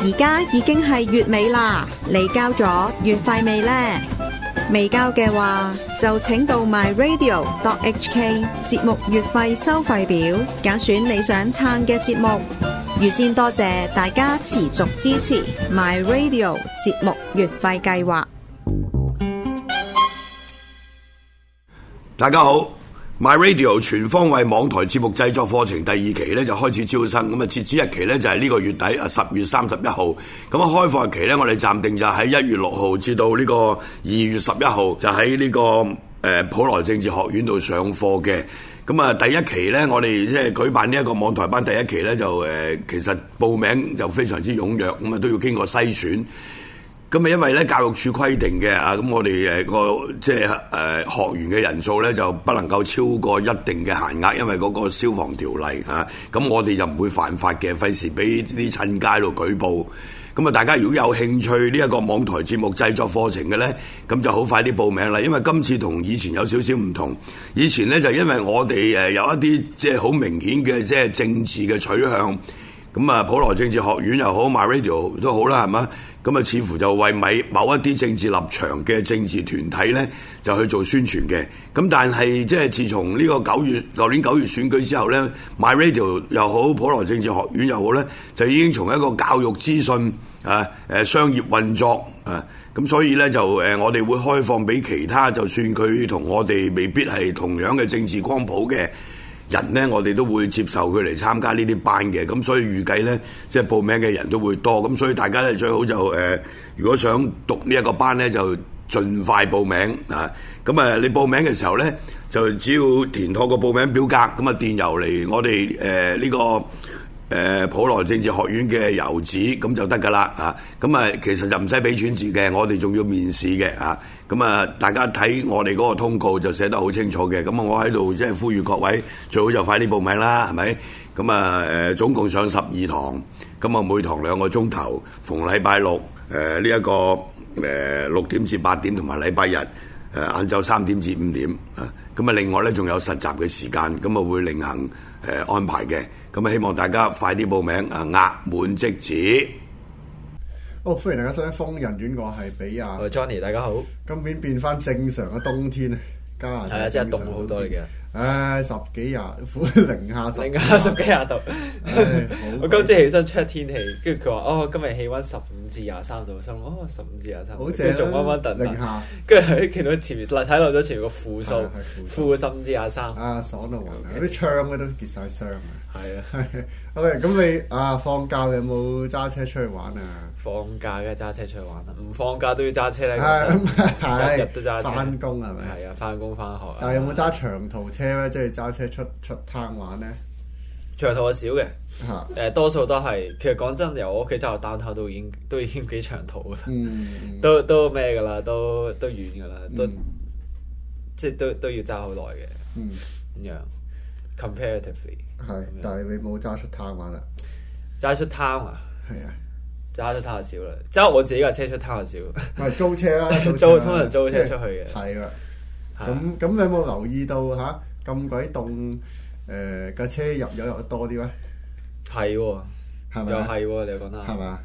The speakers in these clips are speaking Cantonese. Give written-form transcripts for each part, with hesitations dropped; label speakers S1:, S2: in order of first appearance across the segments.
S1: 而家已經係月尾啦，你交咗月費未呢？未交嘅話，就請到 myradio.hk 節目月費收費表，揀選你想撐嘅節目。預先多謝大家持續支持 myradio 節目月費計劃。
S2: 大家好。MyRadio 全方位網台節目製作課程第二期咧就開始招生，咁啊截止日期咧就係呢個月底10月31號，咁啊開課日期咧我哋暫定就喺1月6號至到呢個2月11號，就喺呢個普羅政治學院度上課嘅。咁啊第一期咧我哋即係舉辦呢一個網台班第一期咧就其實報名就非常之踴躍，咁啊都要經過篩選。咁啊，因為咧教育署規定嘅啊，咁我哋個即係學員嘅人數咧就不能夠超過一定嘅限額，因為嗰個消防條例啊，咁我哋就唔會犯法嘅，費事俾啲趁街度舉報。咁啊，大家如果有興趣呢一個網台節目製作課程嘅咧，咁就好快啲報名啦。因為今次同以前有少少唔同，以前咧就因為我哋有一啲即係好明顯嘅即係政治嘅取向。咁啊，普羅政治學院又好 ，MyRadio 都好啦，係嘛？咁啊，似乎就為某一啲政治立場嘅政治團體咧，就去做宣傳嘅。咁但係即係自從呢個舊年9月選舉之後咧 ，MyRadio 又好，普羅政治學院又好咧，就已經從一個教育資訊商業運作咁所以咧就我哋會開放俾其他，就算佢同我哋未必係同樣嘅政治光譜嘅人呢，我哋都會接受佢嚟參加呢啲班嘅，咁所以預計呢，即係報名嘅人都會多，咁所以大家咧最好就如果想讀呢一個班呢，就盡快報名啊！咁你報名嘅時候呢，就只要填妥個報名表格，咁啊電郵嚟我哋呢個普羅政治學院嘅郵址，咁就得㗎啦啊！咁啊其實就唔使俾錢字嘅，我哋仲要面試嘅啊！咁啊，大家睇我哋嗰個通告就寫得好清楚嘅。咁啊，我喺度即係呼籲各位，最好就快啲報名啦，係咪？咁啊，總共上12堂，咁啊每堂2個鐘頭，逢禮拜六呢一個6點至8點，同埋禮拜日晏晝3點至5點啊。咁啊，另外咧仲有實習嘅時間，咁啊會另行安排嘅。咁啊，希望大家快啲報名啊，額滿即止。
S3: 歡迎大家收聽瘋人院，我係比亞。
S4: 我係 Johnny， 大家好。
S3: 今年變翻正常嘅冬天啊，加拿大
S4: 真係凍好多嚟嘅。
S3: 10幾廿零下
S4: 10幾廿度。我今朝起身 check 天氣，跟住佢話今日氣溫15至23度，心諗15至23度，跟住仲溫溫頓頓，跟住見到前面睇落咗前面個負數，負15至23。
S3: 爽到暈！嗰啲窗咧都結晒霜啊。
S4: 係啊。
S3: OK，咁你放假有冇揸車出去玩啊？
S4: 放假梗係揸車出去玩啦，唔放假都要揸車咧。日日都揸車。翻
S3: 工係咪？
S4: 係啊，翻工翻學。
S3: 但係有冇揸長途車咧？即係揸車出攤玩咧？
S4: 長途係少嘅，多數都係。其實講真，由我屋企揸到單頭都已經幾長途啦。都咩㗎啦，都遠㗎啦，即係都要揸好耐嘅。咁樣 comparatively
S3: 係，但係你冇揸出攤玩啦？
S4: 揸出攤啊？
S3: 係啊。
S4: 揸出攤就少啦，揸我自己架車出攤就少。
S3: 咪租車啦，
S4: 通常租車出去嘅。係
S3: 啦。咁你有冇留意到咁鬼凍架車入得多啲咩？係喎，係咪？又係喎，你講得係嘛？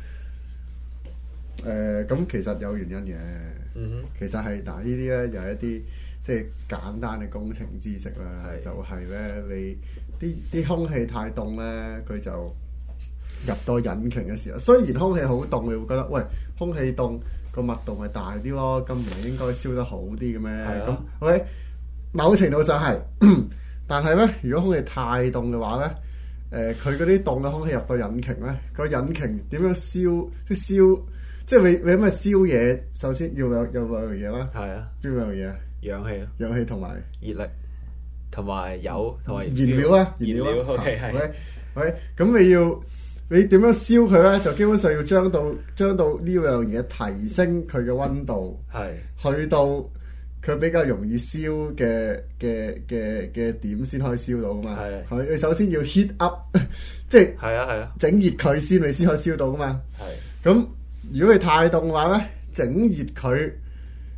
S3: 咁其實有原因嘅。其實係呢啲咧又係一啲即係簡單嘅工程知識啦。就係咧你啲空氣太凍咧，佢就入到引擎嘅時候，雖然空氣好凍，你會覺得喂，空氣凍個密度咪大啲咯，咁唔係應該燒得好啲嘅咩？咁 OK， 某程度上係，但係咧，如果空氣太凍嘅話咧，佢嗰啲凍嘅空氣入到引擎咧，個引擎點樣燒？即係你咁嘅燒嘢，首先要有兩樣嘢啦。係啊，邊兩樣嘢？氧氣咯，氧氣同埋熱力，同埋油，同埋燃料啊，燃料 OK 係。OK， 咁你點樣燒佢咧？就基本上要將到呢樣嘢提升佢嘅溫度，去到佢比較容易燒嘅點先可以燒到噶嘛。係你首先要 heat up， 即係整熱佢先，你先可以燒到噶嘛。咁如果你太凍嘅話咧，整熱佢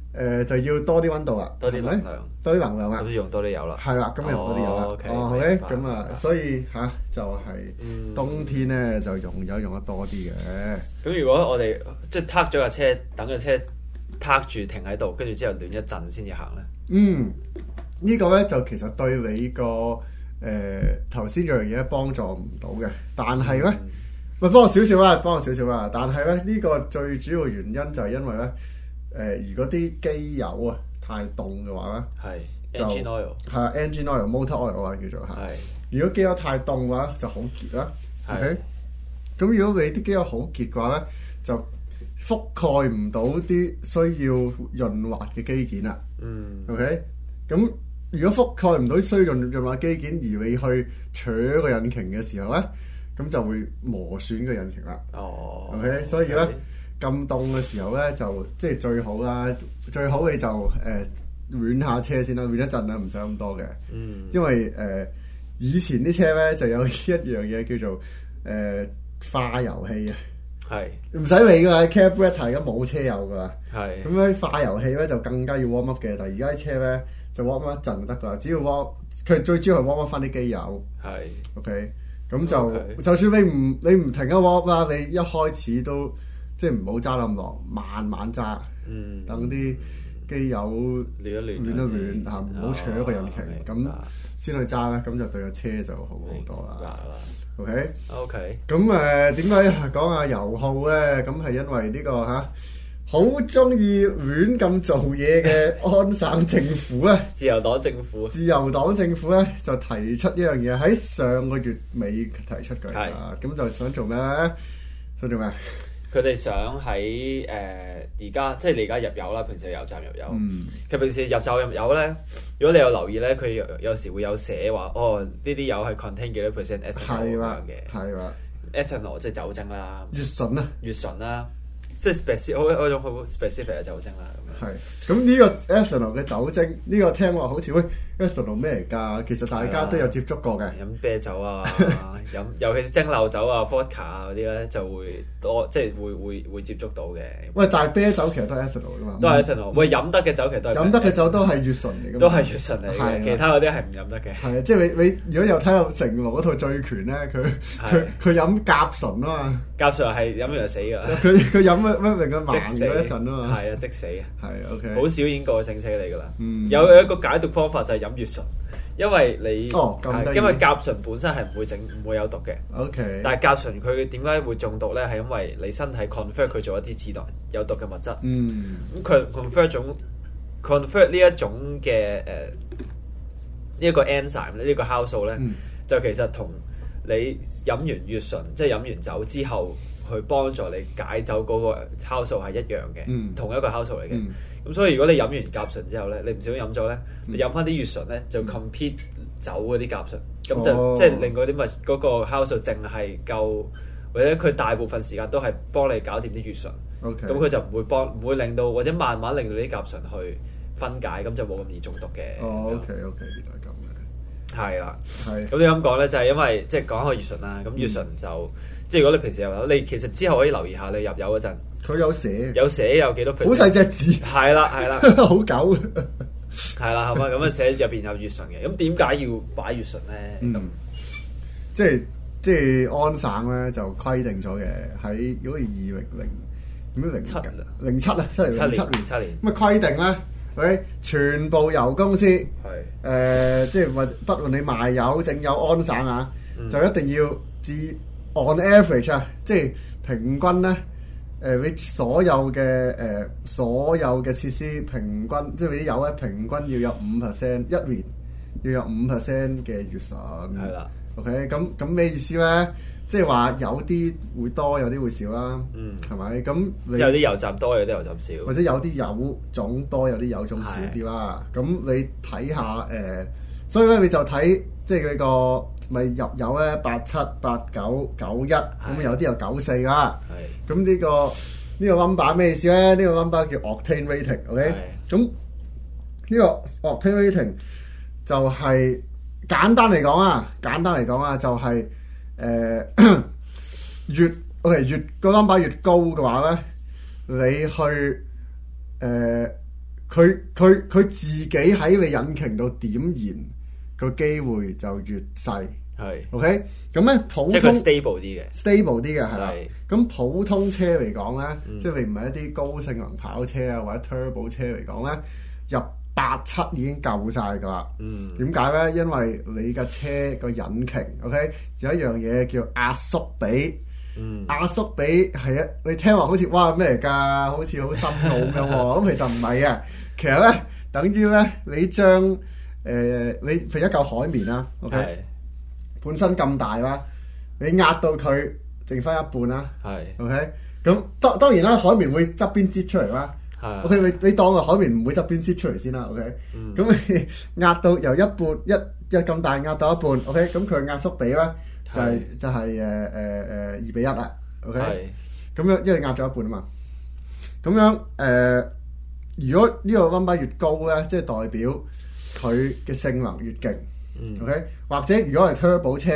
S3: 就要多啲溫度啦，
S4: 多啲能量，
S3: 多啲能量啦，
S4: 咁就用多啲油啦。
S3: 係啦，咁用多啲油啦。OK，咁啊，所以就係冬天咧就用得多啲嘅。
S4: 咁如果我哋即係撻咗架車，等架車撻住停喺度，跟住之後暖一陣先至行咧。
S3: 呢個咧就其實對你個頭先嗰樣嘢幫助唔到嘅，但係咧咪幫我少少啦，但係咧呢個最主要原因就係因為咧。如果啲機油啊太凍嘅話咧，
S4: 係 engine oil
S3: 係啊 engine oil motor oil 啊叫做係。如果機油太凍嘅話就好結啦。OK，咁如果你啲機油好結嘅話咧，就覆蓋唔到啲需要潤滑嘅機件啦。OK，咁如果覆蓋唔到需要潤滑機件，而你去扯個引擎嘅時候咧，咁就會磨損個引擎啦。OK，所以咧。咁凍嘅時候咧，就即係最好啦。最好你就暖下車先啦，暖一陣啦，唔使咁多嘅。因為以前啲車咧就有一樣嘢叫做化油器啊。係。唔使理㗎啦 carburetor 而家冇車油㗎啦。係。咁咧化油器咧就更加要 warm up 嘅，但係而家啲車咧就 warm up 一陣就得㗎啦。只要 warm，佢最主要係 warm up 翻啲機油。係。OK，咁就算你唔停一 warm up 啦，你一開始都。即係唔好揸咁落，慢慢揸，等啲機油暖一暖嚇，唔好扯個引擎，咁先去揸咧，咁就對個車就好好多啦。OK，咁點解講下油耗咧？咁係因為呢個好中意亂咁做嘢嘅安省政府咧，
S4: 自由黨政府咧就提出一樣嘢，喺上個月尾提出嘅咋，咁就想做咩咧？ 佢哋想喺而家即係你而家入油啦，平時油站入油。其實平時入站入油咧，如果你有留意咧，佢有時會有寫話，呢啲油係 contain 幾多 percent ethanol 咁樣嘅。係啦 ethanol 即係酒精啦，乙醇啦，即係 specific 嗰種好 specific 嘅酒精啦。
S3: 係咁呢個 ethanol 嘅酒精，呢個聽話好似ethanol 咩嚟㗎？其實大家都有接觸過嘅。
S4: 飲啤酒啊，尤其是蒸餾酒啊、vodka 啊嗰啲咧，就會多即係會接觸到嘅。
S3: 喂，但係啤酒其實都係 ethanol 㗎嘛。
S4: 都係 ethanol。喂，飲得嘅酒其實都係。飲
S3: 得嘅酒都係乙醇嚟㗎。
S4: 都係乙醇嚟嘅，其他嗰啲係唔飲得嘅。
S3: 係啊，即係你如果有睇到成龍嗰套《醉拳》咧，佢飲甲醇啊嘛。甲醇係飲完就死㗎。佢飲乜令佢盲咗一陣啊嘛。係啊，即死啊。係 OK。好少已經過性死嚟㗎啦。有一個解毒方法就係飲乙醇。因為因為甲醇本身係唔會有毒嘅。OK。但係甲醇佢點解會中毒咧？係因為你身體 convert 佢做一啲自動有毒嘅物質。咁佢 convert 呢一種嘅呢一個 enzyme 呢個酵素咧，就其實同你飲完乙醇即係飲完酒之後去幫助你解酒嗰個酵素係一樣嘅，同一個酵素嚟嘅。咁所以如果你飲完甲醇之後咧，你唔小心飲咗咧，你飲翻啲乙醇咧，就 compete 走嗰啲甲醇，咁就即係令嗰啲嗰個酵素淨係夠，或者佢大部分時間都係幫你搞掂啲乙醇。咁佢就唔會令到或者慢慢令到啲甲醇去分解，咁就冇咁易中毒嘅。 OK，原來咁嘅。係啦，
S4: 咁你咁講咧，就係因為即係講開乙醇啦，咁乙醇就即係如果你平時入油，你其實之後可以留意下你入油嗰陣。佢有寫有幾多 percent， 好細隻字，係啦，好狗，係啦，係嘛，咁樣寫入邊有乙醇嘅，咁點解要擺乙醇咧？咁
S3: 即係安省咧就規定咗嘅，喺好似2007年，咁啊規定咧，喂，全部油公司即係不論你賣油整油安省啊，就一定要on average 啊，即係平均咧。你所有嘅設施平均，即係你啲油咧平均要有5%，一年要有5% 嘅乙醇。係啦。OK，咁咩意思咧？即係話有啲會多，有啲會少啦。係咪？咁
S4: 有啲油站多，有啲油站少。
S3: 或者有啲油種多，有啲油種少啲啦。咁你睇下所以咧你就睇即係佢個咪入油咧87、89、91，咁有啲有94噶。咁呢個 number 咩意思咧？呢個 number 叫 octane rating，OK？咁呢個 octane rating 就係簡單嚟講啊，就係越個 number 越高嘅話咧，你去佢自己喺你引擎度點燃個機會就越細。
S4: 係
S3: OK， 咁咧普通
S4: 即係佢 stable 啲嘅
S3: 係啦。咁普通車嚟講咧，即係你唔係一啲高性能跑車啊或者 turbo 車嚟講咧，入87已經夠晒㗎啦。點解咧？因為你架車個引擎 OK 有一樣嘢叫壓縮比。壓縮比係啊，你聽話好似哇咩嚟㗎？好似好深奧咁樣喎。咁其實唔係啊，其實咧等於咧你將你譬如一嚿海綿啦 OK。本身咁大啦，你壓到佢剩翻一半啦。係 ，OK。咁當然啦，海綿會側邊擠出嚟啦。係。OK，你當個海綿唔會側邊擠出嚟先啦。OK。咁你壓到由一半一咁大壓到一半 ，OK。咁佢壓縮比咧就係2:1啦。OK。咁樣因為壓咗一半啊嘛。咁樣如果呢個 number 越高咧，即係代表佢嘅性能越勁。OK， 或者如果係 turbo 車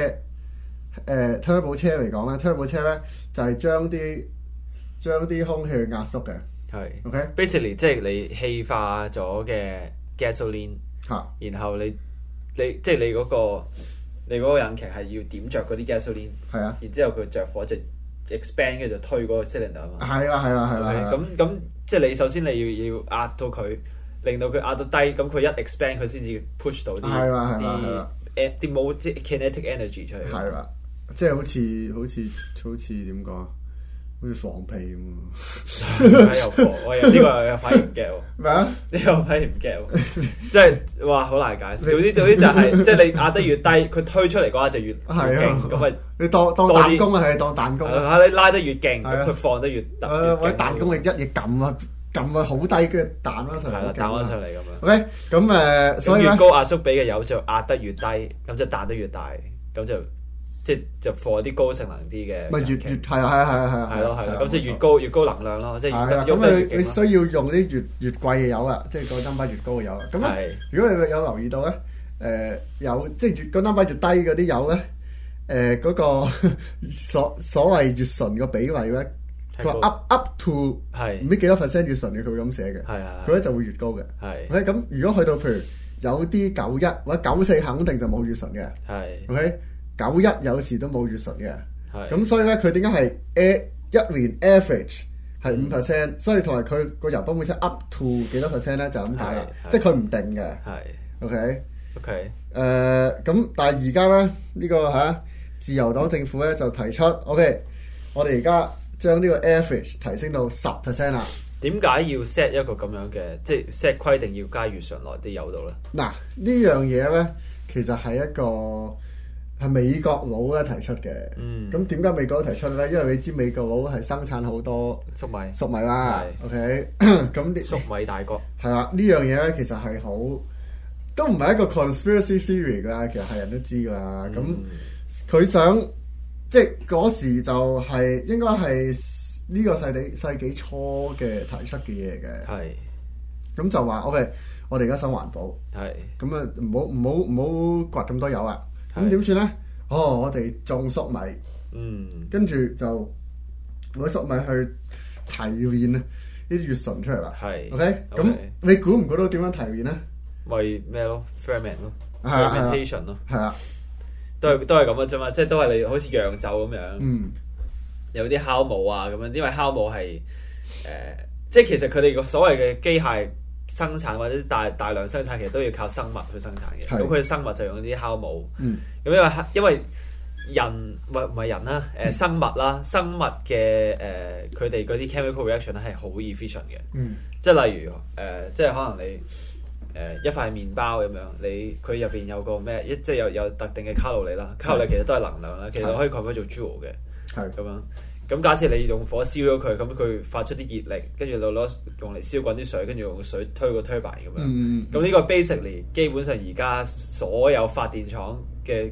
S3: ，turbo 車嚟講咧 ，turbo 車咧就係將啲空氣壓縮嘅。係 ，OK，basically 即係你氣化咗嘅 gasoline，然後你即係你嗰個引擎係要點着嗰啲 gasoline，係啊，然之後佢着火就 expand 跟住就推嗰個 cylinder 啊嘛。係啦，咁即係你首先你要壓到佢。令到佢壓到低，咁佢一 expand 佢先至 push 到啲冇即係 kinetic energy 出嚟。係啦， 即係好似點講啊？好似放屁咁
S4: 又放，呢個又反而唔 get 喎。
S3: 咩啊？
S4: 呢個反而唔 get 喎。即係哇，好難解釋。總之就係即係你壓得越低，佢推出嚟嗰下就越勁。咁咪
S3: 你當彈弓啊，係當彈弓。
S4: 你拉得越勁，咁佢放得越得。
S3: 或者彈弓你一嘢撳啊！撳佢好低，跟住彈翻上嚟，
S4: 彈翻上嚟咁樣。
S3: OK，咁所以
S4: 越高壓縮比嘅油就壓得越低，咁就彈得越大，咁就放啲高性能啲嘅。
S3: 咪越係
S4: 咯，咁即係越高能量咯，即係
S3: 咁你需要用啲越貴嘅油啦，即係個 number 越高嘅油啦。咁如果你有留意到咧，有即係個 number 越低嗰啲油咧，嗰個所謂乙醇個比例咧。佢話 up to 唔知幾多 percent 乙醇嘅，佢會咁寫嘅。佢咧就會越高嘅。OK，咁如果去到譬如有啲91或者94肯定就冇乙醇嘅。OK， 91有時都冇乙醇嘅。咁所以咧佢點解係一年 average 係5%？所以同埋佢個油泵會寫 up to 幾多 percent 咧就咁解啦。即係佢唔定嘅。OK，咁但係而家咧呢個自由黨政府咧就提出 OK， 我哋而家。將呢個 average 提升到10% 啦。
S4: 點解要 set 一個咁樣嘅，即係 set 規定要加乙醇落啲油度咧？
S3: 嗱，呢樣嘢咧，其實係一個係美國佬咧提出嘅。咁點解美國佬提出咧？因為你知美國佬係生產好多粟米啦。OK， 咁啲
S4: 粟米大國
S3: 係啦。呢樣嘢咧其實係好都唔係一個 conspiracy theory 㗎，其實係人都知㗎啦。咁佢想。即係嗰時就係應該係呢個世紀初嘅提出嘅嘢嘅。咁就話 OK， 我哋而家想環保。咁啊唔好掘咁多油啊。咁點算咧？我哋種粟米。跟住就攞粟米去提煉呢啲乙醇出嚟啦。OK， 咁你估唔估到點樣提煉咧？
S4: 咪咩咯 ？ferment 咯 ，fermentation 咯。係啊。都係咁嘅啫嘛，即係都係你好似釀酒咁樣，有啲酵母啊咁樣，因為酵母係即係其實佢哋個所謂嘅機械生產或者大量生產，其實都要靠生物去生產嘅。咁佢哋生物就用啲酵母，咁因為人唔係人啦，生物啦，生物嘅佢哋嗰啲 chemical reaction 咧係好 efficient 嘅，即係例如即係可能你。一塊麵包咁樣，佢入邊有個咩？即係有特定嘅卡路里啦，卡路里其實都係能量啦，其實可以 convert 做 joule 嘅，咁樣。咁假設你用火燒咗佢，咁佢發出啲熱力，跟住就用嚟燒滾啲水，跟住用水推個 turbine 咁樣。咁呢個 basically 基本上而家所有發電廠嘅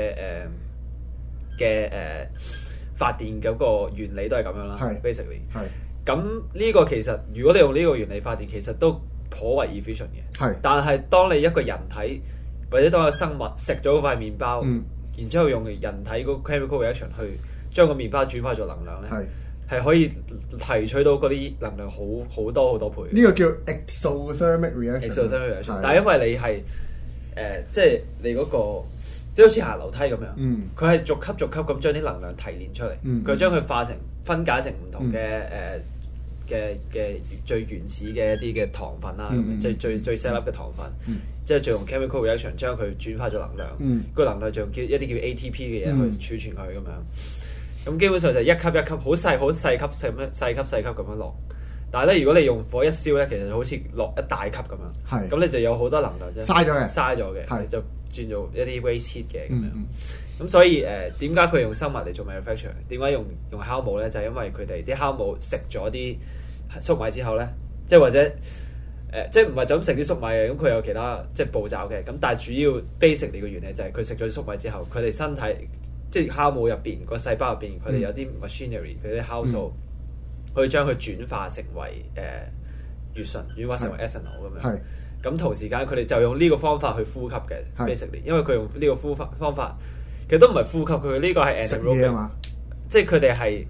S4: 發電嗰個原理都係咁樣啦。basically 咁呢個其實如果你用呢個原理發電，其實都頗為 efficient 嘅，但係當你一個人體或者當個生物食咗嗰塊麵包，然之後用人體嗰 chemical reaction 去將個麵包轉化做能量咧， 係可以提取到嗰啲能量好多好多倍。
S3: 呢個叫 exothermic reaction。
S4: 但係因為你係即係你嗰個即係好似行樓梯咁樣，佢係逐級咁將啲能量提煉出嚟，佢將佢分解成唔同嘅嘅最原始嘅一啲嘅糖分啦，即係最細粒嘅糖分，即係再用 chemical reaction 將佢轉化咗能量，個能量就用一啲叫 ATP 嘅嘢去儲存佢咁樣。咁基本上就一級一級好細級咁樣落。但係咧，如果你用火一燒咧，其實好似落一大級咁樣，咁你就有好多能量啫，嘥咗嘅，就轉做一啲 waste heat 嘅咁樣。咁所以點解佢用生物嚟做 manufacture？ 點解用酵母咧？就係因為佢哋啲酵母食咗啲粟米之後咧，即係或者即係唔係就咁食啲粟米嘅，咁佢有其他即係步驟嘅。咁但係主要 basic 嚟嘅原理就係佢食咗啲粟米之後，佢哋身體即係酵母入邊個細胞入邊，佢哋有啲 machinery，佢啲酵素。可以將佢轉化成為乙醇，轉化成為 ethanol 咁樣。咁同時間佢哋就用呢個方法去呼吸嘅 basically， 因為佢用呢個方法，其實都唔係呼吸，佢呢個係 anaerobic，即係佢哋係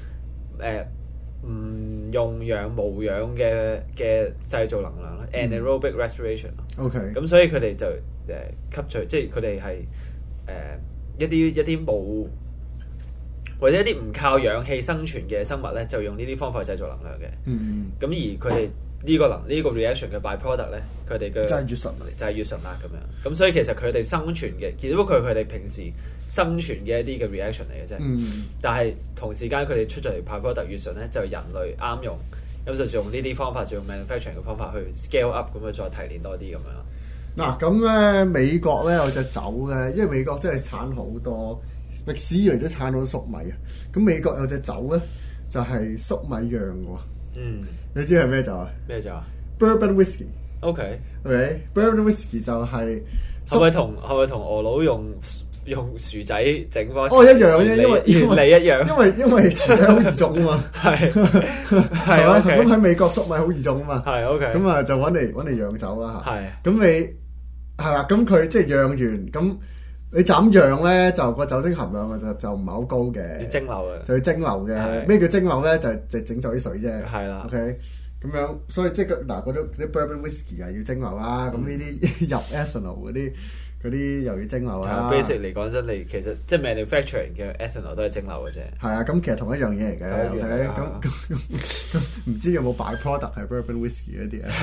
S4: 唔用氧無氧嘅製造能量啦 ，anaerobic respiration。OK。咁所以佢哋就吸取，即係佢哋係一啲冇。或者一啲唔靠氧氣生存嘅生物咧，就用呢啲方法製造能量嘅。咁而佢哋呢個 reaction 嘅 byproduct 咧，佢哋嘅就係乙醇啦咁樣。咁所以其實佢哋生存嘅，只不過佢哋平時生存嘅一啲嘅 reaction 嚟嘅啫。但係同時間佢哋出咗嚟 byproduct 乙醇咧，就人類啱用，咁就用呢啲方法，就用 manufacturing 嘅方法去 scale up 咁樣再提煉多啲咁樣。
S3: 嗱咁咧，美國咧有隻酒咧，因為美國真係產好多。歷史以嚟都產到粟米啊！咁美國有隻酒咧，就係粟米釀嘅喎。你知係咩酒啊？
S4: 咩酒啊
S3: ？Bourbon whisky。
S4: OK。
S3: Bourbon whisky 就係
S4: 咪同俄佬用薯仔整翻？
S3: 一樣啫，因為
S4: 原理一樣。
S3: 因為薯仔好易種啊嘛。係嘛？咁喺美國粟米好易種啊嘛。係 OK。咁啊就揾嚟釀酒啦嚇。係。咁你係啦，咁佢即係釀完咁。你就咁釀咧，就個酒精含量就唔係好高嘅，
S4: 要蒸餾嘅，
S3: 就要蒸餾嘅。咩叫蒸餾咧？就整走啲水啫。係啦。OK，咁樣，所以即係嗱，嗰啲 bourbon whisky 係要蒸餾啦。咁呢啲入 ethanol 嗰啲又要蒸餾啦。
S4: basic 嚟講真，你其實即係 manufacturing 嘅 ethanol 都係蒸餾嘅啫。
S3: 係啊，咁其實同一樣嘢嚟嘅。OK，咁唔知有冇 byproduct 係 bourbon whisky 嗰啲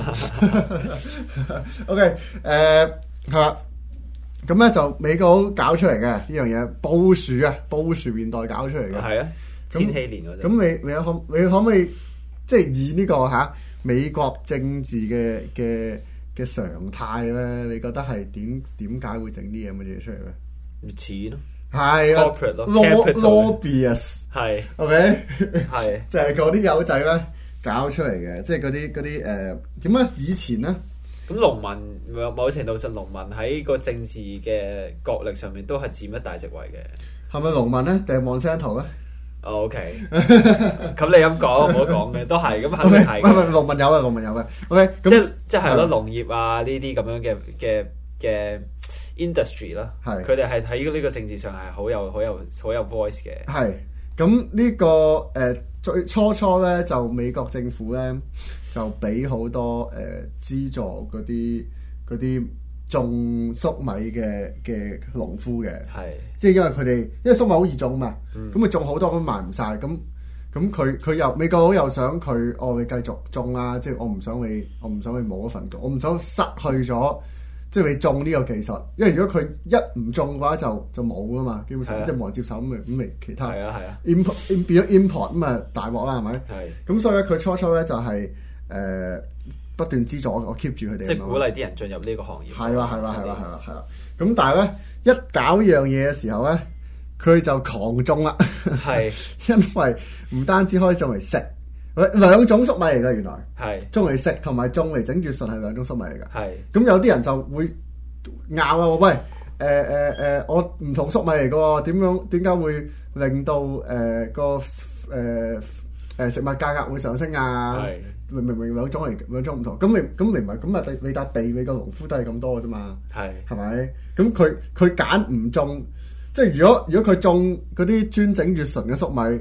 S3: 啊 ？OK， 係啦。咁咧就美國搞出嚟嘅呢樣嘢，布殊年代搞出嚟嘅。係啊，
S4: 千禧年嗰陣。
S3: 咁你可唔可以即係以呢個美國政治嘅常態咧？你覺得係點解會整啲咁嘅嘢出嚟咧？
S4: 錢咯，
S3: 係啊
S4: ，corporate 咯
S3: ，lobbyist 係 OK
S4: 係
S3: 就係嗰啲友仔咧搞出嚟嘅，即係嗰啲點解以前咧？
S4: 咁農民某程度上，農民喺個政治嘅角力上面都係佔一大席位嘅。
S3: 係咪農民咧？定係 Monsanto 咧
S4: ？OK，咁你咁講，唔好講嘅，都係咁肯定係。
S3: 唔係農民有嘅。OK， 咁
S4: 即係咯，農業啊呢啲咁樣嘅 industry 啦，係佢哋係喺呢個政治上係好有 voice 嘅。係
S3: 咁呢個最初咧就美國政府咧。就俾好多資助嗰啲種粟米嘅農夫嘅，即係因為佢哋因為粟米好易種嘛，咁佢種好多咁賣唔晒，咁佢又美國佬又想佢你繼續種啦，即係我唔想你冇一份工，我唔想失去咗即係你種呢個技術，因為如果佢一唔種嘅話就冇噶嘛，基本上即係冇人接手咁咪其他import 變咗 import 咁啊大鑊啦係咪？咁所以咧佢初咧就係。不斷資助我 keep 住佢哋，
S4: 即係鼓勵啲人進入呢個行業。
S3: 係啦。咁但係咧，一搞呢樣嘢嘅時候咧，佢就狂種啦。係，因為唔單止可以種嚟食，兩種粟米嚟㗎原來。係種嚟食同埋種嚟整乙醇係兩種粟米嚟㗎。係。咁有啲人就會拗啊！喂，我唔同粟米嚟㗎喎，點解會令到個食物價格會上升啊？係。明兩種唔同，咁明咪咁啊？你笪地你個農夫都係咁多嘅啫嘛，係咪？咁佢揀唔種，即係如果佢種嗰啲專整乙醇嘅粟米，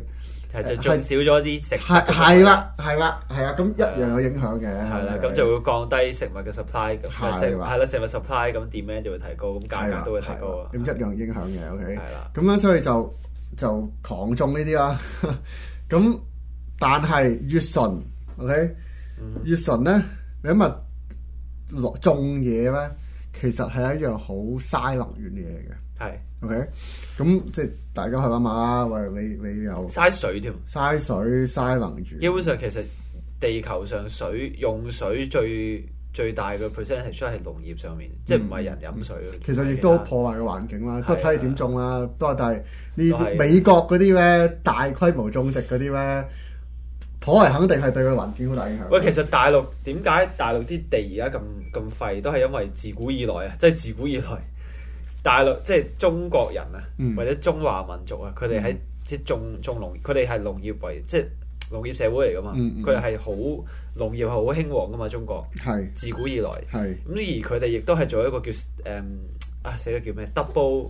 S4: 就進少咗啲食。
S3: 係啦，咁一樣有影響嘅。
S4: 係啦，咁就會降低食物嘅 supply， 係啦，食物 supply 咁 demand 就會提高，咁價格都會提高啊。
S3: 咁一樣影響嘅，OK。
S4: 係啦，
S3: 咁樣所以就狂種呢啲啦。咁但係乙醇 ，OK，乙醇咧，你諗下種嘢咧，其實係一樣好嘥能源嘅嘢嘅。
S4: 係
S3: OK，咁即係大家去諗下啦。喂，你又
S4: 嘥水添，
S3: 嘥水嘥能源。
S4: 基本上其實地球上用水最大嘅 percentage 都係農業上面，即係唔係人飲水。
S3: 其實亦都破壞個環境啦，不過睇你點種啦。都係但係呢美國嗰啲咧，大規模種植嗰啲咧，頗為肯定係對個環境好大影響。
S4: 喂，其實點解大陸啲地而家咁廢，都係因為自古以來啊，即係自古以來。大陸即係中國人啊，或者中華民族啊，佢哋喺即係種農，佢哋係農業為即係農業社會嚟噶嘛，佢哋係好農業係好興旺噶嘛，中國係自古以來係咁，而佢哋亦都係做一個叫死啦叫咩 double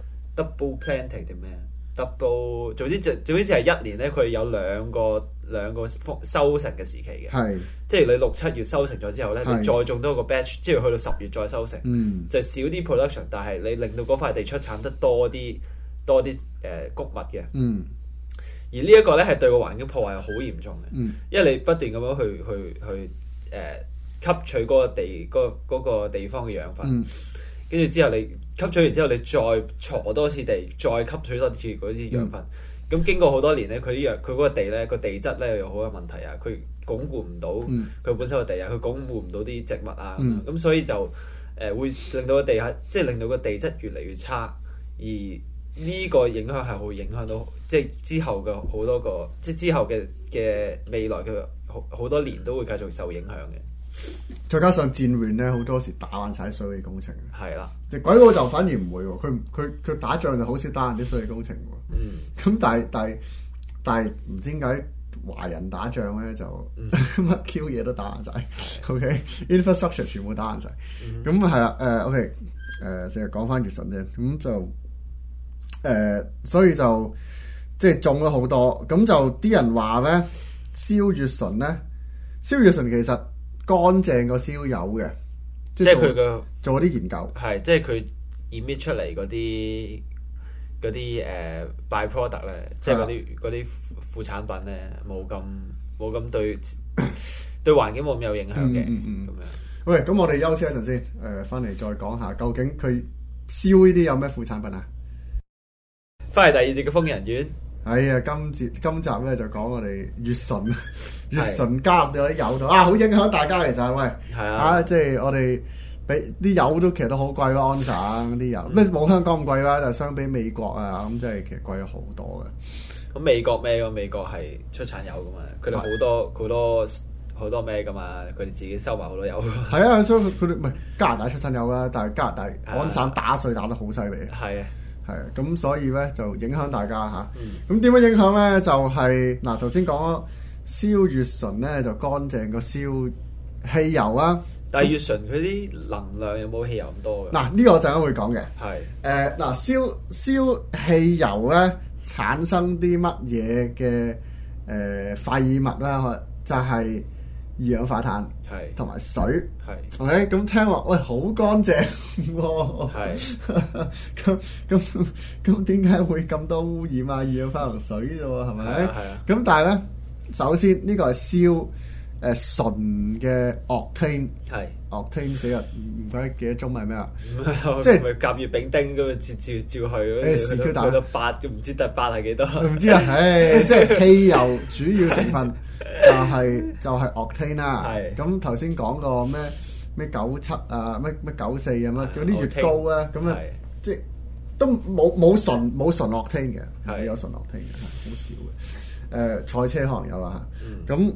S4: planting 定咩 double， 總之就係一年咧，佢有兩個收成嘅時期嘅，係即係你6-7月收成咗之後咧，你再種多一個 batch， 即係去到10月再收成，就少啲 production， 但係你令到嗰塊地出產得多啲穀物嘅，而呢一個咧係對個環境破壞係好嚴重嘅，因為你不斷咁樣去吸取嗰個地方嘅養分，跟住之後你吸取完之後，你再鋤多次地，再吸取多次嗰啲養分。咁經過好多年咧，佢嗰個地咧個地質咧有好多問題啊，佢鞏固唔到佢本身個地啊，佢鞏固唔到啲植物啊，咁所以就會令到個地下即係令到個地質越嚟越差，而呢個影響係會影響到即係之後嘅好多個，即係之後嘅未來嘅好多年都會繼續受影響嘅。
S3: 再加上戰亂咧，好多時打爛晒水利工程。係
S4: 啦，
S3: 鬼佬就反而唔會喎，佢打仗就好少打爛啲水利工程喎。咁但係唔知點解華人打仗咧就乜 Q 嘢都打爛晒。OK，infrastructure 全部打爛晒。咁係啦，OK，成日講翻乙醇啫，咁就所以就即係種咗好多，咁就啲人話咧燒乙醇咧，燒乙醇其實乾淨過燒油嘅，即係佢嘅做啲研究，
S4: 係即係佢 emit 出嚟嗰啲byproduct 咧，即係嗰啲副產品咧，冇咁對環境冇咁有影響嘅咁樣。
S3: 喂，咁我哋休息一陣先，翻嚟再講下究竟佢燒呢啲有咩副產品啊？
S4: 翻嚟第二節嘅瘋人院。
S3: 係啊，今集咧就講我哋乙醇加入咗啲油度啊，好影響大家其實。喂，係啊，即係我哋俾啲油都其實都好貴咯，安省啲油咩冇香港咁貴啦，但係相比美國啊咁，即係其實貴咗好多嘅。
S4: 咁美國咩？美國係出產油噶嘛，佢哋好多咩噶嘛，佢哋自己收埋好多油。
S3: 係啊，所以佢哋唔係加拿大出產油啦，但係加拿大安省打稅打得好犀利。
S4: 係啊。
S3: 係啊，咁所以咧就影響大家嚇。咁點樣影響咧？就係嗱頭先講咗燒乙醇咧就乾淨過燒汽油啊。
S4: 但係乙醇佢啲能量有冇汽油咁多嘅？
S3: 嗱呢個我陣間會講嘅。
S4: 係
S3: 嗱燒汽油咧產生啲乜嘢嘅廢物啦？就係二氧化碳同埋水。OK， 咁聽落喂好乾淨喎。咁點解會咁多污染啊？二氧化碳水啫喎，係咪？咁但係咧，首先呢個係燒純嘅 octane。octane 死人唔鬼記得中文係咩啊？即係咪甲乙丙丁咁照去嗰個8，唔知得8係幾多？唔知啊，即係汽油主要成分就係 octane 啦。咁頭先講過咩97啊，咩94咁樣，嗰啲越高咧，咁啊即係都冇純 octane 嘅，有純 octane 嘅，好少嘅。賽車可能有啊，咁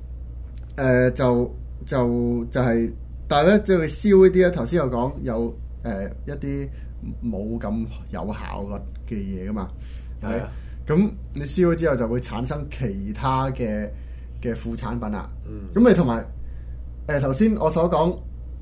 S3: 就係。但係咧，即係佢燒呢啲咧，頭先有講有一啲冇咁有效嘅嘢噶嘛，係啊。咁你燒咗之後就會產生其他嘅副產品啦。咁你同埋頭先我所講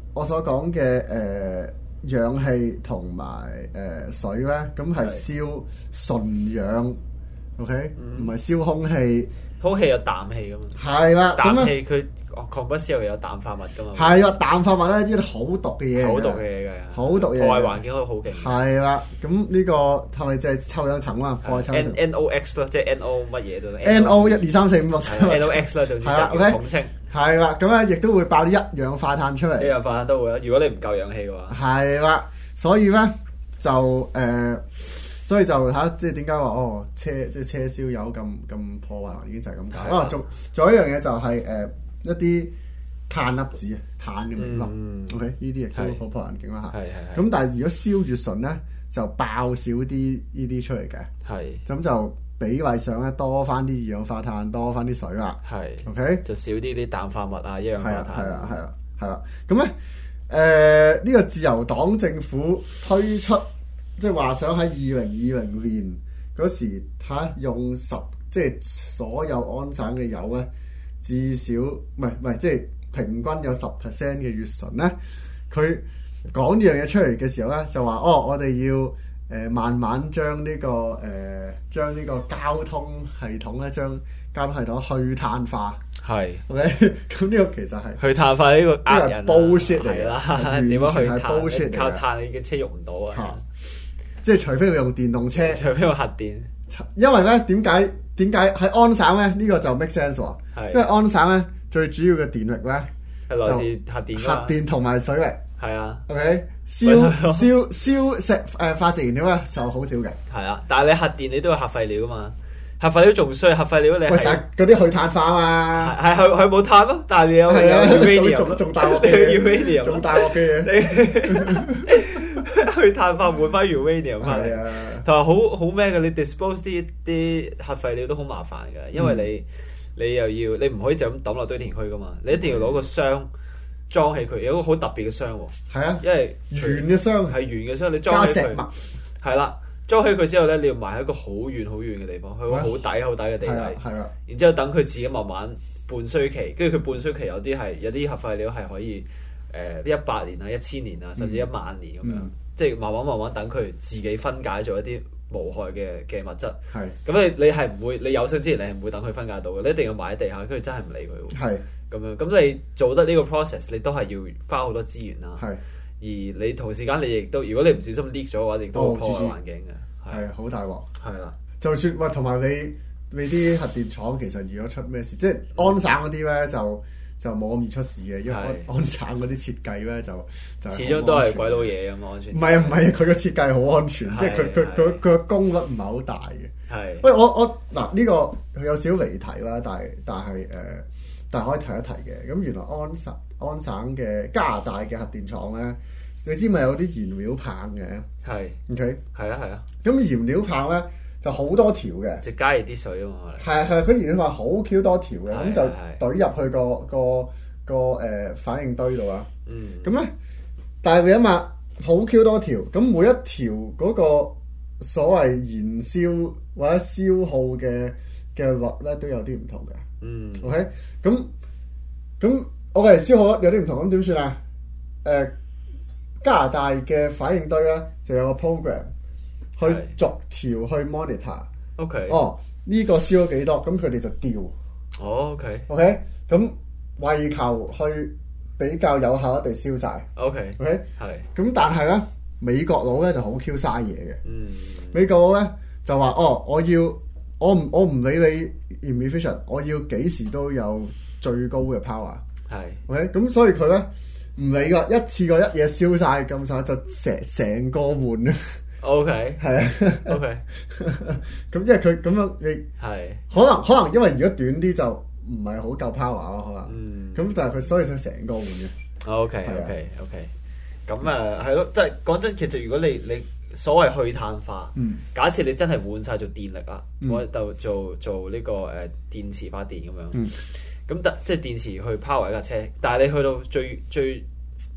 S3: 嘅氧氣同埋水咧，咁係燒純氧 OK，唔係燒空氣。
S4: 空氣有氮氣噶嘛？
S3: 係啦，
S4: 氮氣佢combustion又有氮化物噶嘛？
S3: 係啊，氮化物咧呢啲好毒嘅嘢，
S4: 好毒嘅嘢㗎，
S3: 好毒嘢，
S4: 破壞環境可以好勁。
S3: 係啦，咁呢個係咪就係臭氧層啊？破壞臭氧層
S4: NOx 咯，即係 NO 乜嘢都
S3: NO 1 2 3 4 5 6
S4: NOx 啦，總之就統稱。
S3: 係啦，咁咧亦都會爆啲一氧化碳出嚟。
S4: 一氧化碳都會啦，如果你唔夠氧氣嘅話。
S3: 係啦，所以咧就所以就嚇，即係點解話車燒油咁破壞環境就係咁解。哦，仲有一樣嘢就係一啲碳粒子啊，碳嘅微粒。OK，呢啲亦都好破環境啦嚇。咁但係如果燒乙醇咧，就爆少啲呢啲出嚟嘅。係。咁就比例上咧多翻啲二氧化碳，多翻啲水啦。係。OK，就少啲氮化物啊，一氧化碳。係啦。咁咧呢個自由黨政府推出。即係話想喺2020年嗰時用即係所有安省嘅油咧，至少唔係即係平均有10% 嘅乙醇咧。佢講呢樣嘢出嚟嘅時候咧，就話我哋要慢慢將呢個交通系統咧，將交通系統去碳化。係 ，OK， 咁呢個其實係
S4: 去碳化呢個呃人
S3: bullshit 嚟
S4: 啦，點樣去碳？靠碳你嘅車喐唔到啊！
S3: 即係除非佢用電動車，
S4: 除非用核電，
S3: 因為咧點解喺安省咧呢個就 make sense 喎？因為安省咧最主要嘅電力咧
S4: 係來自核電
S3: 同埋水力。係
S4: 啊
S3: ，OK， 燒化石燃料咧就好少嘅。係
S4: 啊，但係你核電你都有核廢料㗎嘛？核廢料仲衰，核廢料你係
S3: 嗰啲去碳化嘛？
S4: 係佢冇碳咯，但係你有 uranium， 仲大鑊嘅 uranium， 仲大鑊嘅嘢。去碳化換翻 uranium 翻嚟，同埋好咩嘅？你 dispose 啲核廢料都好麻煩嘅，因為你又要你唔可以就咁抌落堆填區噶嘛，你一定要攞個箱裝起佢，有一個好特別嘅箱喎。係啊，因為
S3: 圓嘅箱係
S4: 圓嘅箱，你裝起佢係啦，裝起佢之後咧，你要埋喺一個好遠嘅地方，去個好底嘅地底，係啊，然之後等佢自己慢慢半衰期，跟住佢半衰期有啲核廢料係可以100年啊、1000年啊，甚至10000年咁樣。即係慢慢等佢自己分解咗一啲無害嘅物質。係。咁你係唔會，你有生之年你係唔會等佢分解到嘅，你一定要埋喺地下，跟住真係唔理佢。係。咁樣，咁你做得呢個 process，你都係要花好多資源啦。係。而你同時間你亦都，如果你唔小心 leak 咗嘅話，亦都會破壞環境嘅。係好大鑊。係啦。就算同埋你啲核電廠其實如果出咩事，即係安省嗰啲咧就冇咁易出事嘅，因為安省嗰啲設計咧就始終都係鬼佬嘢咁安全。唔係，佢個設計好安全，即係佢個功率唔係好大嘅。係。喂，我嗱呢個有少少離題啦，但係可以提一提嘅。咁原來安省嘅加拿大嘅核電廠咧，你知咪有啲燃料棒嘅？係。OK。係啊。咁燃料棒咧就好多條嘅，就加熱啲水啊嘛。係，佢燃料棒好 Q 多條嘅，咁就懟入去個反應堆度啊。咁咧，但係你諗下，好 Q 多條，咁每一條嗰個所謂燃燒或者消耗嘅率咧都有啲唔同嘅。OK，咁我哋消耗率有啲唔同，咁點算啊？加拿大嘅反應堆咧就有個 program。去逐條去 monitor，OK， 呢個燒咗幾多，咁佢哋就調，OK，咁為求去比較有效地燒晒，OK，係，咁但係咧美國佬咧就好 Q 嘥嘢嘅，美國佬咧就話我唔理你 efficient， 我要幾時都有最高嘅 power， 係 ，OK，咁所以佢咧唔理噶，一次過一嘢燒晒咁晒就成個換啊。OK， 係啊，OK， 咁因為佢咁樣你係可能因為如果短啲就唔係好夠 power 咯，可能，咁但係佢所以想成個換嘅。OK，咁係咯，即係講真，其實如果你所謂去碳化，假設你真係換晒做電力啦，我就做呢個電池發電咁樣，咁即係電池去 power 一架車，但係你去到最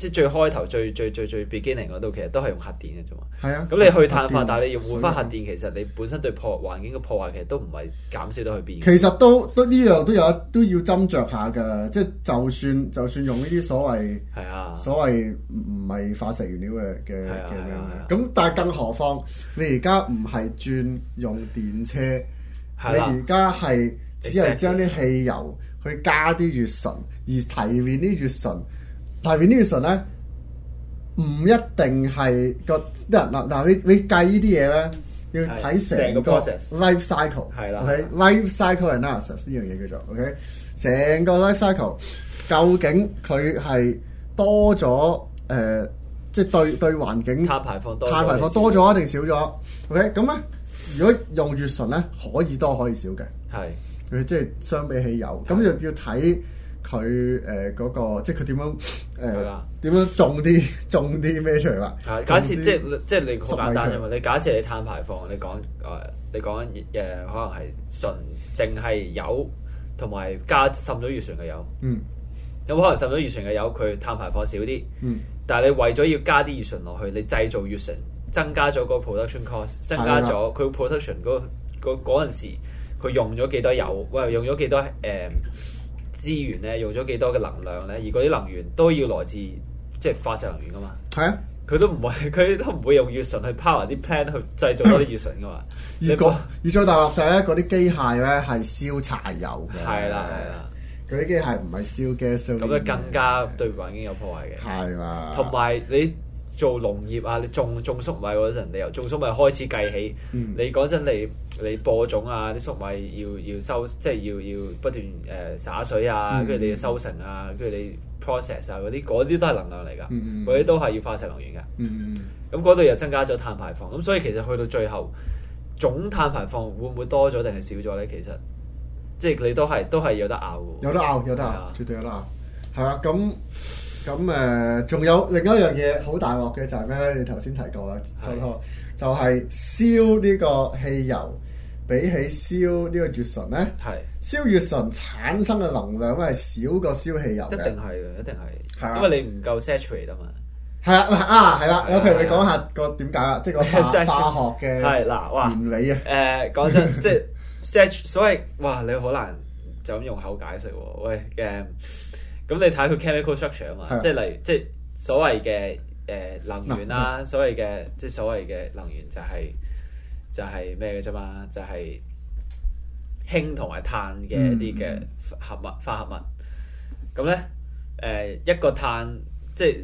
S4: 即係最開頭最 beginning 嗰度，其實都係用核電嘅啫嘛。
S3: 係啊。
S4: 咁你去碳化，但係你要換翻核電，其實你本身對環境嘅破壞其實都唔係減少到去邊。
S3: 其實都呢樣都要斟酌下㗎，即係就算用呢啲所謂唔係化石原料嘅咩，咁但係更何況你而家唔係轉用電車，你而家係只係將啲汽油去加啲乙醇，而提煉啲乙醇。提煉啲乙醇咧，唔一定係嗱你計呢啲嘢咧，要睇成個 life cycle 係啦，life cycle analysis 呢樣嘢叫做 OK， 成個 life cycle 究竟佢係多咗即係對環境
S4: 碳排放多
S3: 咗定少咗 ？OK， 咁咧，如果用乙醇咧，可以多可以少嘅，係佢即係相比汽油，咁就要睇。佢嗰個即係佢點樣種啲咩出嚟啦？
S4: 假設即係你好簡單啫嘛。你假設你碳排放，你講可能係純淨係油同埋滲咗乙醇嘅油。咁可能滲咗乙醇嘅油，佢碳排放少啲。但係你為咗要加啲乙醇落去，你製造乙醇，增加咗個 production cost， 增加咗佢 production 嗰陣時，佢用咗幾多油，用咗幾多資源咧，用咗幾多嘅能量咧？而嗰啲能源都要來自即係化石能源噶嘛？係啊，佢都唔會用乙醇去 power 啲 plant 去製造多啲乙醇噶嘛？
S3: 而最大鑊就係咧，嗰啲機械咧係燒柴油嘅。係啦，嗰啲機械唔係燒gas。
S4: 咁咧更加對環境有破壞嘅。係嘛？同埋你做農業啊，你種粟米嗰陣，你由種粟米開始計起，你講真你播種啊，啲粟米要收，即係要不斷灑水啊，跟住你要收成啊，跟住你 process 啊嗰啲都係能量嚟㗎，嗰啲都係要化石能源㗎。咁嗰度又增加咗碳排放，咁所以其實去到最後總碳排放會唔會多咗定係少咗咧？其實即係你都係有得拗嘅。有得拗，絕對有得拗。係啊，咁仲有另一樣嘢好大鑊嘅就係咩咧？你頭先提過啦，就係燒呢個汽油比起燒呢個乙醇咧，燒乙醇產生嘅能量咧係少過燒汽油嘅。一定係，因為你唔夠 saturate 啊嘛。係啦。OK， 你講下個點解啊？即係個化學嘅原理啊。 講真，即係所謂你好難就咁用口解釋喎。喂咁你睇佢 chemical structure 啊嘛，即係例如即係所謂嘅能源啦，所謂嘅能源就係咩嘅啫嘛，就係氫同埋碳嘅一啲嘅化合物。咁咧一個碳即係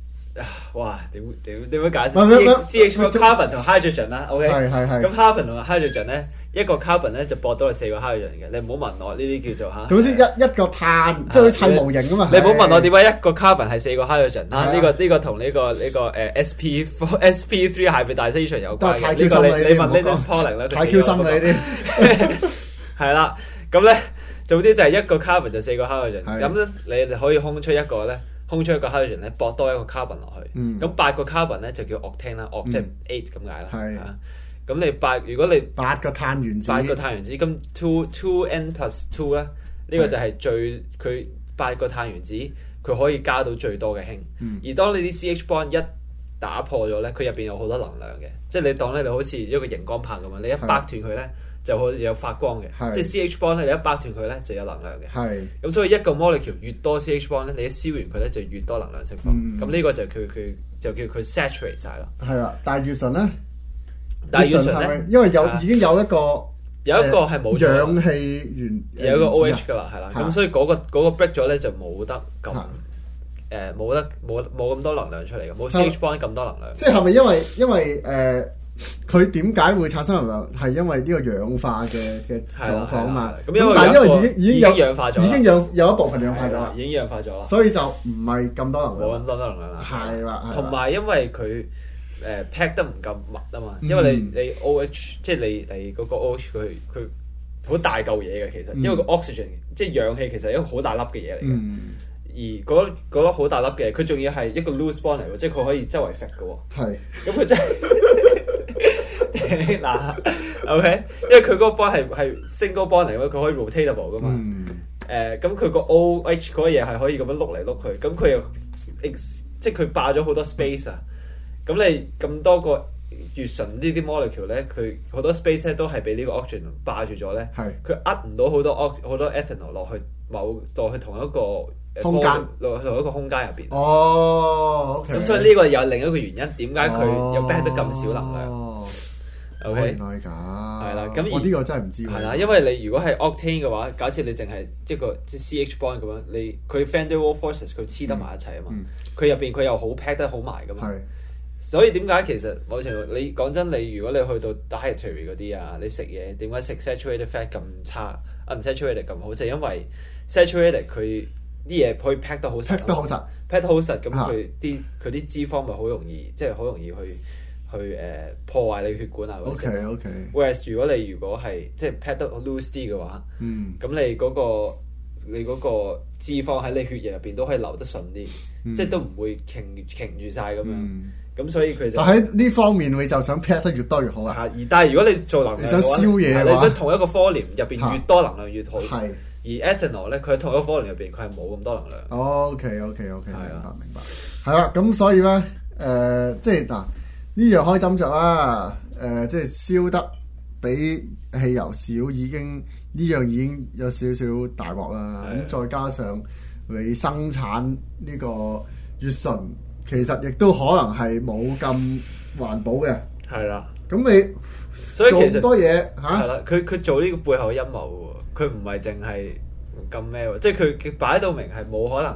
S4: 點樣解釋 CH carbon 同 hydrogen 啦 ，OK， 咁 carbon 同埋 hydrogen 咧。一個 carbon 咧就駁到係4個 hydrogen 嘅，你唔好問我呢啲叫做嚇。總之一個碳，即係砌模型啊嘛。你唔好問我點解一個 carbon 係4個 hydrogen 啊？呢個同呢個SP3 hybridization 有關嘅。呢個你問 Linus Pauling 啦，太 Q 深啦呢啲。係啦，咁咧總之就係一個 carbon 就4個 hydrogen，咁咧你可以空出一個 hydrogen 咧，駁多一個 carbon 落去。咁8個 carbon 咧就叫 octane 啦，即係8咁解啦。係。咁如果你8個碳原子，咁 two n plus two 咧，呢個就係佢8個碳原子，佢可以加到最多嘅氫。而當你啲 CH bond 一打破咗咧，佢入邊有好多能量嘅，即係你當咧你好似一個熒光棒咁樣，你一掰斷佢咧就好似有發光嘅，即係 CH bond 咧你一掰斷佢咧就有能量嘅。咁所以一個 molecule 越多 CH bond 咧，你一燒完佢咧就越多能量釋放。咁呢個就佢就叫佢 saturate 晒咯。係啦，但係乙醇咧。但係乙醇咧，因為已經有一個係冇氧氣有一個 OH 噶啦，係啦，咁所以嗰個 break 咗咧就冇得咁冇咁多能量出嚟嘅，冇 CH bond 咁多能量。即係咪因為佢點解會產生能量？係因為呢個氧化嘅狀況啊嘛。咁但係因為已經氧化咗，已經有一部分氧化咗啦，已經氧化咗啦，所以就唔係咁多能量，冇咁多能量啦。係啦，同埋因為佢。pack 得唔夠密啊嘛，因為你 OH 即係你嗰個 OH 佢好大嚿嘢嘅其實，因為個 oxygen 即係氧氣其實係一個好大粒嘅嘢嚟嘅，而嗰粒好大粒嘅佢仲要係一個 loose bond 嚟喎，即係佢可以周圍揈嘅喎。係，咁佢真係嗱 OK， 因為佢嗰個 bond 係 single bond 嚟嘅，佢可以 rotatable 噶嘛。咁佢個 OH 嗰個嘢係可以咁樣碌嚟碌去，咁佢又即係佢霸咗好多 space 啊。咁你咁多個乙醇呢啲 molecule 咧，佢好多 space 咧都係俾呢個 oxygen 霸住咗咧。佢唔到好多 ethanol 落去同一個
S3: 空間，
S4: 落去同一個空間入邊。
S3: OK。
S4: 咁所以呢個有另一個原因，點解佢有 back 得咁少能量？OK，
S3: 原來係咁。係
S4: 啦，咁
S3: 呢個真係唔知喎。
S4: 係啦，因為你如果係 octane 嘅話，假設你淨係一個即 CH bond 咁樣，佢 van der Waals forces 佢黐得埋一齊啊嘛，佢入邊佢又好 pack 得好埋噶嘛。所以點解其實某程度你講真，你如果你去到 dietary 嗰啲啊，你食嘢點解食 saturated fat 咁差 ，unsaturated 咁好？就係因為 saturated 佢啲嘢可以 pack 得好實，pack 得好實，咁佢啲脂肪咪好容易，即係好容易去破壞你血管啊嗰啲。
S3: OK。
S4: Whereas 如果係即係 pack 得 loose 啲嘅話，咁你嗰個脂肪喺你血液入邊都可以流得順啲，即係都唔會擎住晒咁樣。咁所以佢就
S3: 喺呢方面，你就想 pack 得越多越好啊。
S4: 但係如果你做能量，
S3: 你想燒嘢，
S4: 你想同一個 volume 入邊越多能量越好。
S3: 係。
S4: 而 ethanol 咧，佢喺同一個 volume 入邊，佢係冇咁多能量。
S3: OK，明白。係啦，咁所以咧，即係嗱，呢樣開斟酌啦，即係燒得比汽油少，已經有少少大鑊啦。咁再加上你生產呢個乙醇，其實亦都可能係冇咁環保嘅。係啦。咁你所以做咁多嘢嚇？
S4: 係啦，佢做呢個背後嘅陰謀喎。佢唔係淨係咁咩喎，即係佢擺到明係冇可能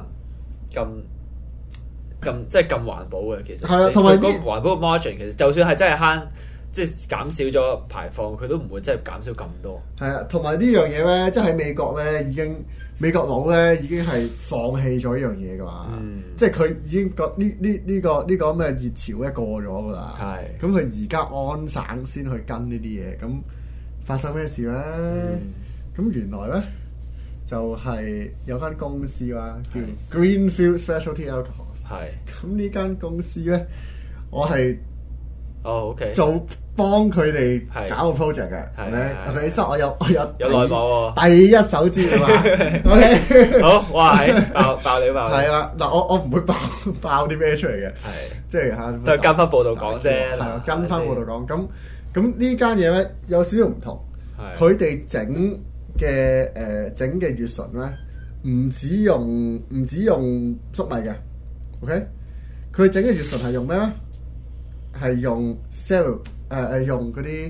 S4: 咁即係咁環保嘅。其實係啊，同埋個環保嘅 margin 其實就算係真係慳，即係減少咗排放，佢都唔會真係減少咁多。係啊，
S3: 同埋呢樣嘢咧，即係喺美國咧美國佬咧已經係放棄咗呢樣嘢㗎嘛。即係佢已經覺呢個咩熱潮咧過咗㗎啦。係。咁佢而家安省先去跟呢啲嘢，咁發生咩事咧？咁原來咧就係有間公司啦，叫 Greenfield Specialty Alcohols。係。咁呢間公司咧，我係
S4: OK
S3: 做幫佢哋搞個 project 嘅，係咪？OK，所以我有
S4: 內幕喎，
S3: 第一手資料啊。OK，
S4: 好，哇，爆料爆料。
S3: 係啦，嗱，我唔會爆啲咩出嚟嘅，係即係嚇
S4: 都係跟翻報道講啫，
S3: 係跟翻報道講。咁呢間嘢咧有少少唔同，佢哋整嘅乙醇咧，唔止用粟米嘅 ，OK？ 佢整嘅乙醇係用咩咧？係用用嗰啲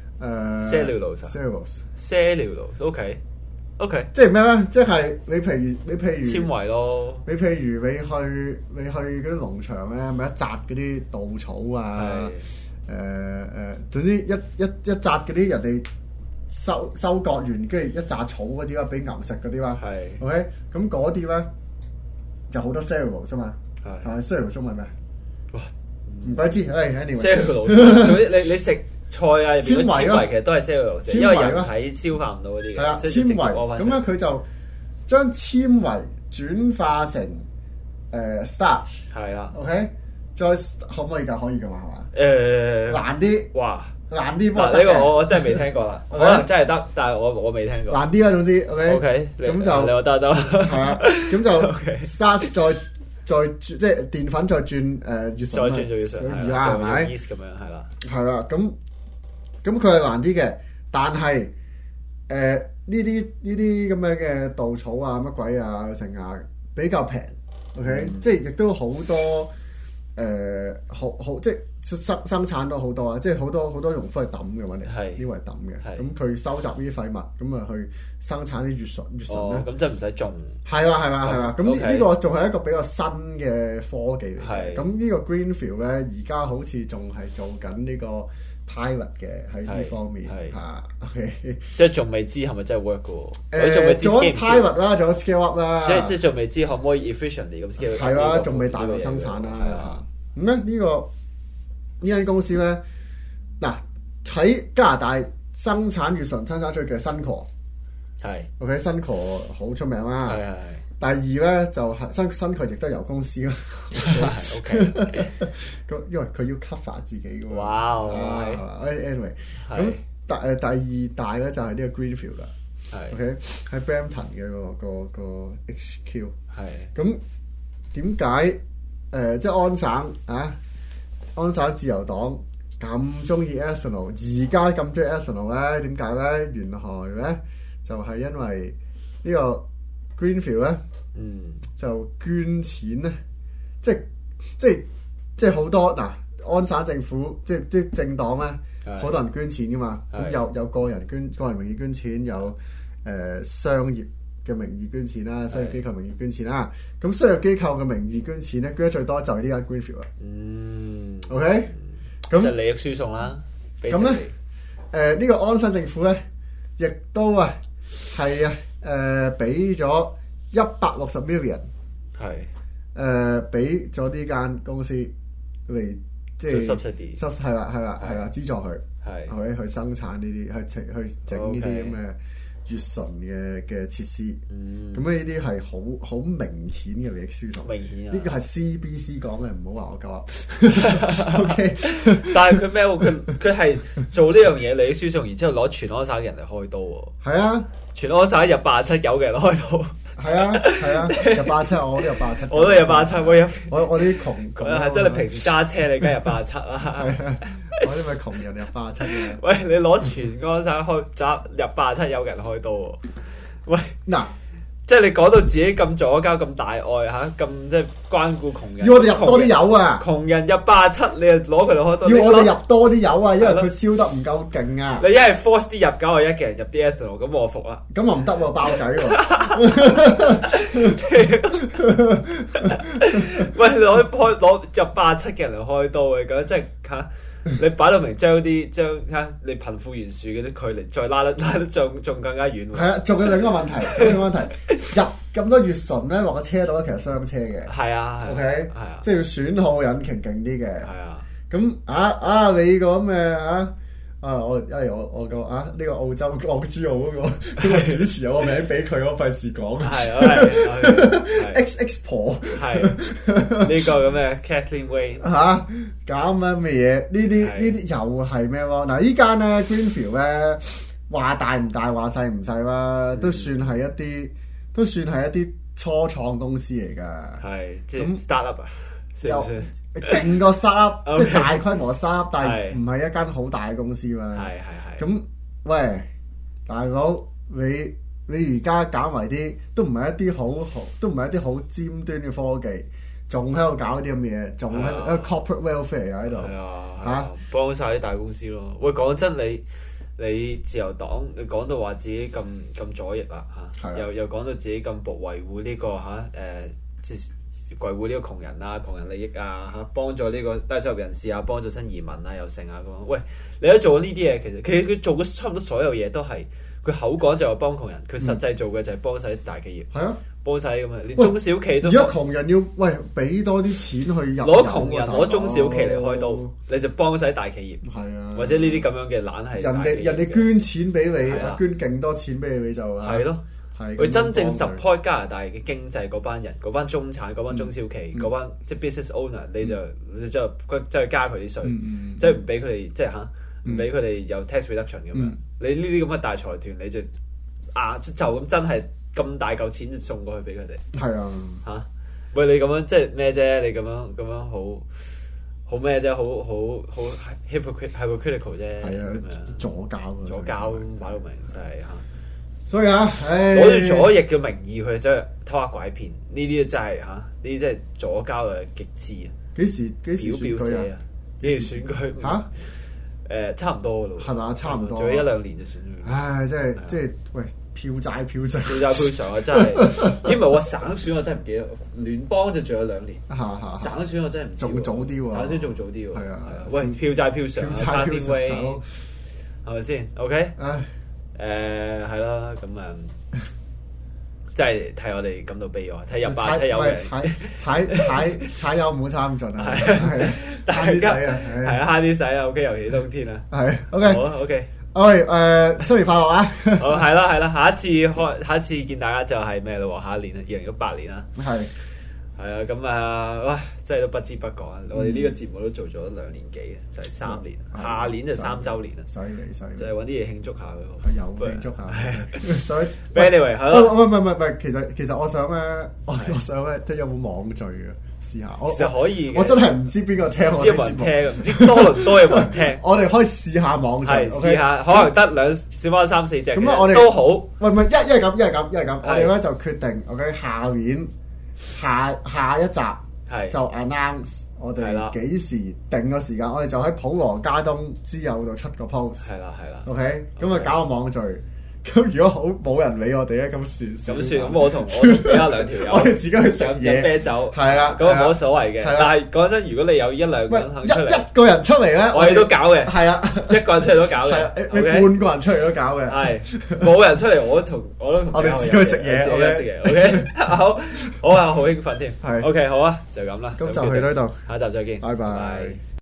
S4: cellulose，OK，
S3: 即係咩咧？即係你譬如
S4: 纖維咯，
S3: 你譬如你去嗰啲農場咧，咪一紮嗰啲稻草啊，總之一紮嗰啲人哋收割完，跟住一紮草嗰啲啊，俾牛食嗰啲嘛，係 OK， 咁嗰啲咧就好多 cellulose 啊嘛，係 cellulose 中文咩？哇，唔鬼知
S4: ，cellulose，你食菜啊，入邊啲纖維其實都係 cellulose，因為人體消化唔到嗰啲嘅，係啊，纖維，咁咧佢就將纖維轉化成starch， 係啦 ，OK， 再可唔可以㗎？可以㗎嘛，係嘛？難啲，哇！難啲噃， 呢個我真係未聽過啦，可能真係得，但係我未聽過。
S3: 難啲啦，總之
S4: OK，咁就你話得啦，
S3: 係啊，咁就 starch 再即係澱粉再轉乙醇，
S4: 再轉做乙醇，
S3: 係咪
S4: yeast 咁樣係啦，
S3: 係啦，咁佢係難啲嘅，但係呢啲咁樣嘅稻草啊乜鬼啊成啊比較平 ，OK， 即係亦都好多好即係。生產到好多啊！即係好多農夫係抌嘅揾嚟，呢個係抌嘅。咁佢收集呢啲廢物，咁啊去生產啲乙醇咧。
S4: 咁即係唔使種。
S3: 係啦。咁呢個仲係一個比較新嘅科技嚟嘅。咁呢個 Greenfield 咧，而家好似仲係做緊呢個 pilot 嘅喺呢方面嚇。OK，
S4: 即係仲未知係咪真係 work 嘅？
S3: 做緊 pilot 啦，做緊 scale up 啦。
S4: 即係仲未知可唔可以 efficiently 咁 scale up？
S3: 係啦，仲未大量生產啦。咁咧呢間公司咧，嗱喺加拿大生產乙醇生產出嘅Suncor，係 OK， Suncor 好出名啦。係。第二咧就係Suncor亦都係油公司啦。OK， 因為佢要 cover 自己嘅。哇！Anyway， 咁第二大咧就係呢個 Greenfield 啦。係 OK， 喺 Brampton 嘅個 HQ。係。咁點解即係安省啊，安省自由黨咁中意 Ethanol， 而家咁中意 Ethanol 咧，點解咧？原來咧就係因為呢個 Greenfield 咧，就捐錢咧，即係好多嗱，安省政府即政黨咧，好多人捐錢噶嘛，咁有個人名義捐錢，有商業嘅名義捐錢啦，商業機構名義捐錢啦，咁商業機構嘅名義捐錢咧，捐得最多就係呢間 Greenfield 啦。OK， 咁
S4: 即係利益輸送啦。
S3: 咁咧，呢個安省政府咧，亦都係俾咗160 million， 係俾咗呢間公司嚟即係
S4: subsidy，
S3: 係啦，資助佢係去生產呢啲，去整呢啲咁嘅乙醇嘅設施。咁呢啲係好明顯嘅利益輸送。
S4: 明顯啊！
S3: 呢個係 CBC 講嘅，唔好話我鳩噏。OK，
S4: 但係佢咩喎？佢係做呢樣嘢利益輸送，然之後攞全安省嘅人嚟開刀喎。
S3: 係啊，
S4: 全安省入87有嘅人開刀。
S3: 係啊，入87，我都入87，
S4: 我都入87，
S3: 我啲窮
S4: 係即係你平時揸車，你梗係入87啦。
S3: 我啲咪窮人入87嘅。
S4: 喂，你攞全安省入87有嘅人開刀喎。喂，
S3: 嗱，
S4: 即係你講到自己咁左膠、咁大愛嚇，咁即係關顧窮人。
S3: 要我哋入多啲油啊！
S4: 窮人入87，你又攞佢嚟開刀。
S3: 要我哋入多啲油啊，因為佢燒得唔夠勁啊！
S4: 你一係 force 啲入91嘅人入啲 ethanol， 咁我服啦。
S3: 咁啊唔得喎，爆仔喎！
S4: 喂，攞入87嘅人嚟開刀嘅，咁即係嚇。你擺到明將你貧富懸殊嗰啲距離再拉得仲更加遠喎。係啊，仲有另一個問題，入咁多乙醇咧，落個車度咧，其實雙車嘅。係啊 ，OK， 係啊，即係要損耗引擎勁啲嘅。係啊，咁你個咩我呢個澳洲港珠澳嗰個主持有個名俾佢，我費事講。係 XX 婆係呢個咁嘅 Kathleen Wayne 搞乜嘢？呢啲又係咩喎？嗱，依間咧 Greenfield 咧話大唔大，話細唔細啦，都算係一啲初創公司嚟㗎。係即係 startup 啊，算唔算？勁過 startup， 即係大規模 startup， 但係唔係一間好大嘅公司嘛。係。咁喂，大佬，你而家搞埋啲都唔係一啲好尖端嘅科技，仲喺度搞啲咁嘅嘢，仲喺度 corporate welfare 喺度。係啊，幫晒啲大公司咯。喂，講真，你自由黨，你講到話自己咁左翼啦嚇，又講到自己咁維護呢個即係維護呢個窮人啊、窮人利益啊嚇，幫助呢個低收入人士啊，幫助新移民啊，又成啊咁樣。喂，你都做緊呢啲嘢，其實佢做嘅差唔多所有嘢都係佢口講就係幫窮人，佢實際做嘅就係幫晒啲大企業。係啊，幫晒咁啊，連中小企都。而家窮人要俾多啲錢去入。攞窮人攞中小企嚟開刀，你就幫晒大企業。係啊，或者呢啲咁樣嘅懶係。人哋捐錢俾你，捐勁多錢俾你就係咯。佢真正 support 加拿大嘅經濟嗰班人，嗰班中產、嗰班中小企、嗰班即係 business owner， 你就加佢啲稅，即係唔俾佢哋即係唔俾佢哋有 tax reduction 咁樣。你呢啲咁嘅大財團，你就咁真係咁大嚿錢就送過去俾佢哋。係啊，喂，你咁樣即係咩啫？你咁樣好咩啫？好 hypocritical 啫。係啊，左膠擺到明真係嚇。所以攞住左翼嘅名義去真係偷下拐騙，呢啲真係呢啲真係左膠嘅極致啊！幾時表姐啊？幾時選舉差唔多咯，係嘛？差唔多，仲有1-2年就選咗。唉，即係喂，票債票償啊！真係，因為我省選我真係唔記得，聯邦就仲有2年。省選我真係唔知。仲早啲喎，省選仲早啲喎。係啊。喂，票債票償，Kathleen Wayne係咪先 ？OK。係啦，咁即係睇我哋感到悲哀，睇入87有嘅踩油唔好踩咁盡啊！係慳啲使啊，係慳啲使啊 ！OK，尤其冬天啊，係 OK， 好 OK，新年快樂啊！好係啦，下一次見大家就係咩咯？下一年啊，2018年啦，係啊，咁哇，真係都不知不覺啊！我哋呢個節目都做咗2年幾就係3年，下年就3週年啦，犀利，就係揾啲嘢慶祝下佢，係有慶祝下。所以 anyway 係咯，唔係，其實我想咧，睇有冇網聚啊？
S3: 試下。
S4: 其實可以嘅。
S3: 我真係唔知邊個聽我哋節目，
S4: 唔知有冇人聽，唔知多倫多有冇人聽。
S3: 我哋可以試下網上，
S4: 試下，可能得小貓3-4隻嘅，
S3: 咁我哋
S4: 都好。
S3: 喂，唔係一係咁，我哋咧就決定 OK 下年下一集就 announce 我哋幾時定個時間，我哋就喺普羅加東之友度出個 post。
S4: 係啦
S3: ，OK，咁啊搞個網聚。咁如果冇人理我哋咧，咁算。
S4: 咁我同其他兩條友，
S3: 我哋自己去食嘢、
S4: 飲啤酒，
S3: 係啊，
S4: 咁冇所謂嘅。但係講真，如果你有一兩個人肯出嚟，
S3: 一個人出嚟咧，
S4: 我哋都搞嘅。
S3: 係啊，
S4: 一個人出嚟都搞嘅。
S3: 你半個人出嚟都搞嘅。
S4: 係冇人出嚟，我都同
S3: 我哋自己去食嘢，
S4: 自己食嘢。OK， 好啊，好興奮添。
S3: 係
S4: OK， 好啊，就咁啦。
S3: 咁就去到呢度，
S4: 下一集再見，
S3: 拜拜。